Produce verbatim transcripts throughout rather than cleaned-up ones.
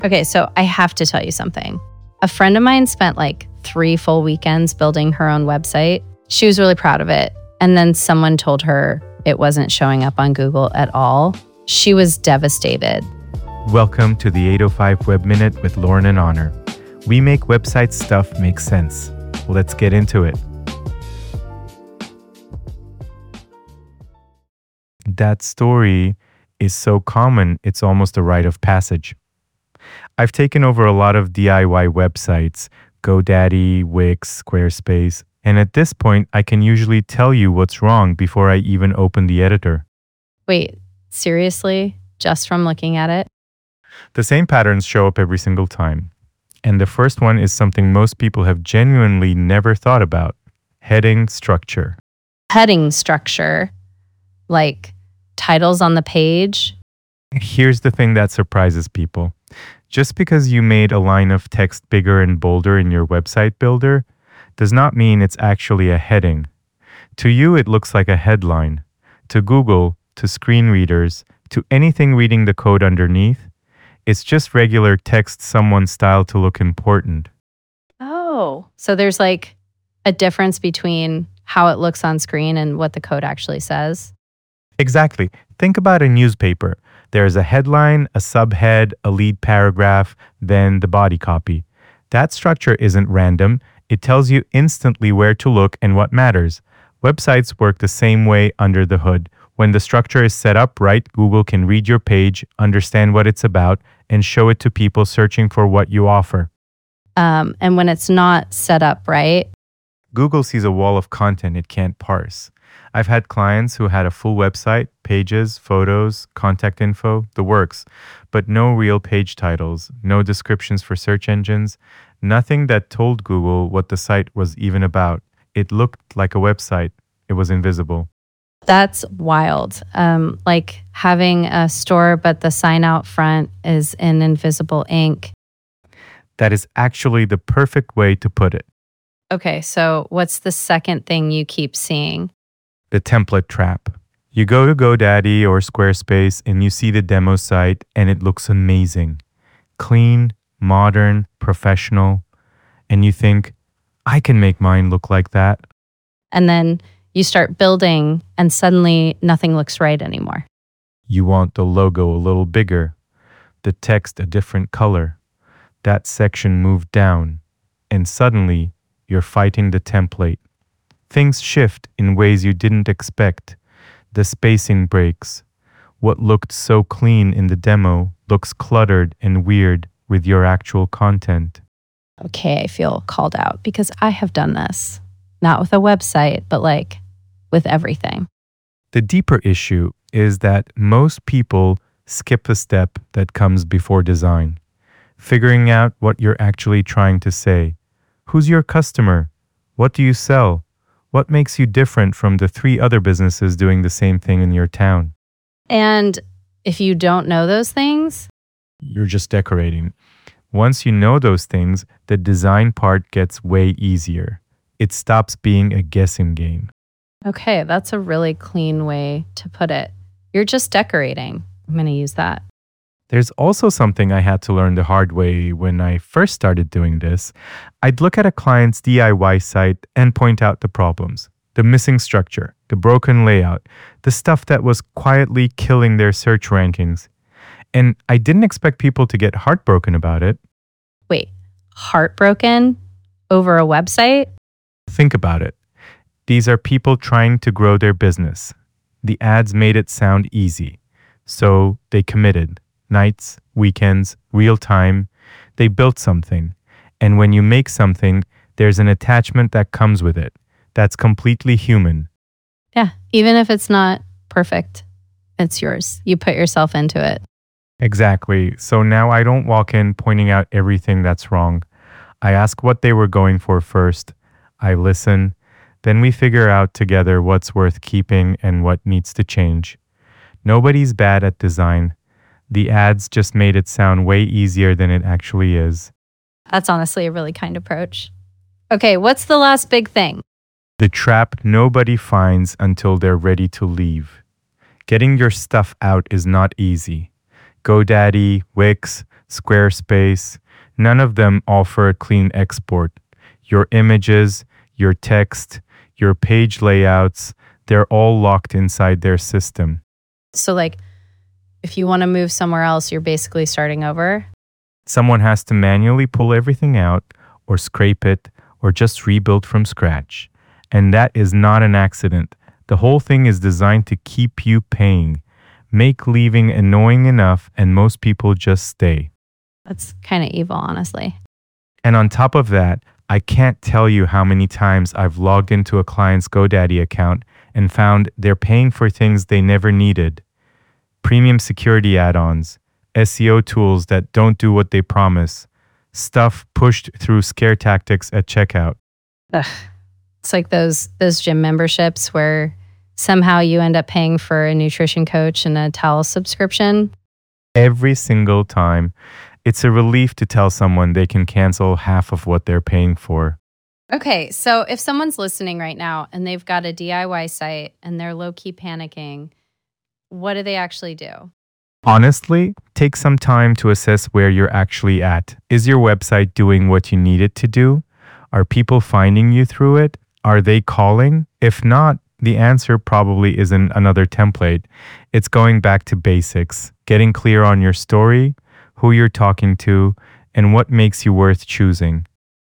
Okay, so I have to tell you something. A friend of mine spent like three full weekends building her own website. She was really proud of it. And then someone told her it wasn't showing up on Google at all. She was devastated. Welcome to the eight oh five Web Minute with Lauren and Honor. We make website stuff make sense. Let's get into it. That story is so common, it's almost a rite of passage. I've taken over a lot of D I Y websites, GoDaddy, Wix, Squarespace, and at this point, I can usually tell you what's wrong before I even open the editor. Wait, seriously? Just from looking at it? The same patterns show up every single time. And the first one is something most people have genuinely never thought about: heading structure. Heading structure, like titles on the page. Here's the thing that surprises people. Just because you made a line of text bigger and bolder in your website builder does not mean it's actually a heading. To you, it looks like a headline. To Google, to screen readers, to anything reading the code underneath, it's just regular text someone styled to look important. Oh, so there's like a difference between how it looks on screen and what the code actually says? Exactly. Think about a newspaper. There's a headline, a subhead, a lead paragraph, then the body copy. That structure isn't random. It tells you instantly where to look and what matters. Websites work the same way under the hood. When the structure is set up right, Google can read your page, understand what it's about, and show it to people searching for what you offer. Um, and when it's not set up right, Google sees a wall of content it can't parse. I've had clients who had a full website, pages, photos, contact info, the works, but no real page titles, no descriptions for search engines, nothing that told Google what the site was even about. It looked like a website. It was invisible. That's wild. Um, like having a store, but the sign out front is in invisible ink. That is actually the perfect way to put it. Okay, so what's the second thing you keep seeing? The template trap. You go to GoDaddy or Squarespace and you see the demo site and it looks amazing. Clean, modern, professional. And you think, I can make mine look like that. And then you start building and suddenly nothing looks right anymore. You want the logo a little bigger, the text a different color, that section moved down, and suddenly you're fighting the template. Things shift in ways you didn't expect. The spacing breaks. What looked so clean in the demo looks cluttered and weird with your actual content. Okay, I feel called out because I have done this. Not with a website, but like with everything. The deeper issue is that most people skip the step that comes before design. Figuring out what you're actually trying to say. Who's your customer? What do you sell? What makes you different from the three other businesses doing the same thing in your town? And if you don't know those things, you're just decorating. Once you know those things, the design part gets way easier. It stops being a guessing game. Okay, that's a really clean way to put it. You're just decorating. I'm going to use that. There's also something I had to learn the hard way when I first started doing this. I'd look at a client's D I Y site and point out the problems. The missing structure, the broken layout, the stuff that was quietly killing their search rankings. And I didn't expect people to get heartbroken about it. Wait, heartbroken over a website? Think about it. These are people trying to grow their business. The ads made it sound easy. So they committed. Nights, weekends, real time. They built something. And when you make something, there's an attachment that comes with it. That's completely human. Yeah, even if it's not perfect, it's yours. You put yourself into it. Exactly. So now I don't walk in pointing out everything that's wrong. I ask what they were going for first. I listen. Then we figure out together what's worth keeping and what needs to change. Nobody's bad at design. The ads just made it sound way easier than it actually is. That's honestly a really kind approach. Okay, what's the last big thing? The trap nobody finds until they're ready to leave. Getting your stuff out is not easy. GoDaddy, Wix, Squarespace, none of them offer a clean export. Your images, your text, your page layouts, they're all locked inside their system. So like, if you want to move somewhere else, you're basically starting over? Someone has to manually pull everything out or scrape it or just rebuild from scratch. And that is not an accident. The whole thing is designed to keep you paying, make leaving annoying enough, and most people just stay. That's kind of evil, honestly. And on top of that, I can't tell you how many times I've logged into a client's GoDaddy account and found they're paying for things they never needed. Premium security add-ons, S E O tools that don't do what they promise, stuff pushed through scare tactics at checkout. Ugh. It's like those those gym memberships where somehow you end up paying for a nutrition coach and a towel subscription. Every single time. It's a relief to tell someone they can cancel half of what they're paying for. Okay, so if someone's listening right now and they've got a D I Y site and they're low-key panicking, what do they actually do? Honestly, take some time to assess where you're actually at. Is your website doing what you need it to do? Are people finding you through it? Are they calling? If not, the answer probably isn't another template. It's going back to basics, getting clear on your story, who you're talking to, and what makes you worth choosing.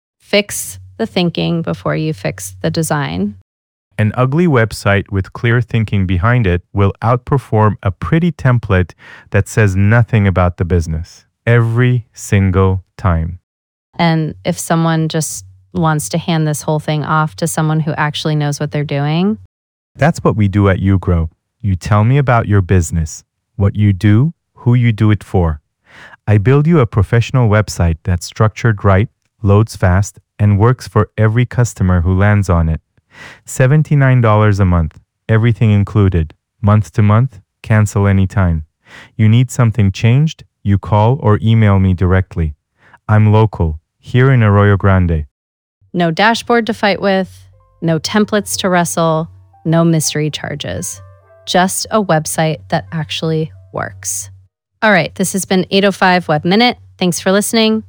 Fix the thinking before you fix the design. An ugly website with clear thinking behind it will outperform a pretty template that says nothing about the business every single time. And if someone just wants to hand this whole thing off to someone who actually knows what they're doing, that's what we do at YouGrow. You tell me about your business, what you do, who you do it for. I build you a professional website that's structured right, loads fast, and works for every customer who lands on it. seventy-nine dollars a month, everything included. Month to month, cancel anytime. You need something changed, you call or email me directly. I'm local, here in Arroyo Grande. No dashboard to fight with, no templates to wrestle, no mystery charges. Just a website that actually works. All right, this has been eight oh five Web Minute. Thanks for listening.